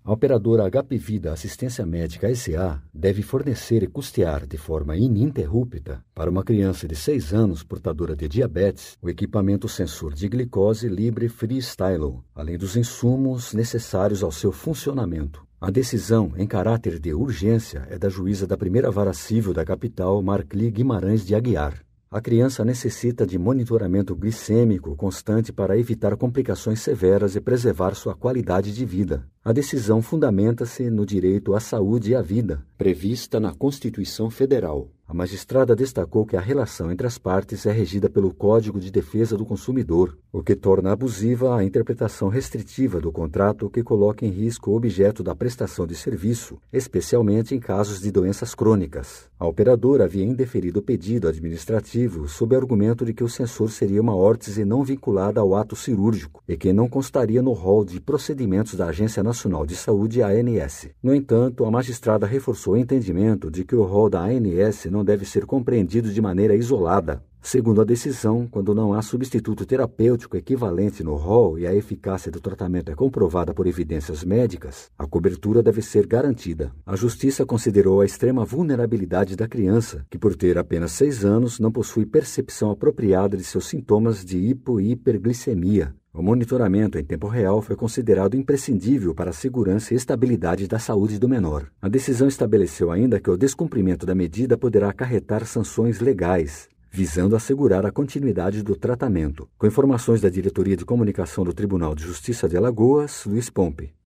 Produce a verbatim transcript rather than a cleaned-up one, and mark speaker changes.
Speaker 1: A operadora H P Vida Assistência Médica S A deve fornecer e custear de forma ininterrupta para uma criança de seis anos portadora de diabetes o equipamento sensor de glicose Libre Freestyle, além dos insumos necessários ao seu funcionamento. A decisão, em caráter de urgência, é da juíza da primeira vara civil da capital, Marcli Guimarães de Aguiar. A criança necessita de monitoramento glicêmico constante para evitar complicações severas e preservar sua qualidade de vida. A decisão fundamenta-se no direito à saúde e à vida, prevista na Constituição Federal. A magistrada destacou que a relação entre as partes é regida pelo Código de Defesa do Consumidor, o que torna abusiva a interpretação restritiva do contrato que coloca em risco o objeto da prestação de serviço, especialmente em casos de doenças crônicas. A operadora havia indeferido o pedido administrativo sob argumento de que o sensor seria uma órtese não vinculada ao ato cirúrgico e que não constaria no rol de procedimentos da Agência Nacional de Saúde, A N S. No entanto, a magistrada reforçou o entendimento de que o rol da A N S não deve ser compreendido de maneira isolada. Segundo a decisão, quando não há substituto terapêutico equivalente no rol e a eficácia do tratamento é comprovada por evidências médicas, a cobertura deve ser garantida. A Justiça considerou a extrema vulnerabilidade da criança, que por ter apenas seis anos não possui percepção apropriada de seus sintomas de hipo e hiperglicemia. O monitoramento em tempo real foi considerado imprescindível para a segurança e estabilidade da saúde do menor. A decisão estabeleceu ainda que o descumprimento da medida poderá acarretar sanções legais, visando assegurar a continuidade do tratamento. Com informações da Diretoria de Comunicação do Tribunal de Justiça de Alagoas, Luiz Pompe.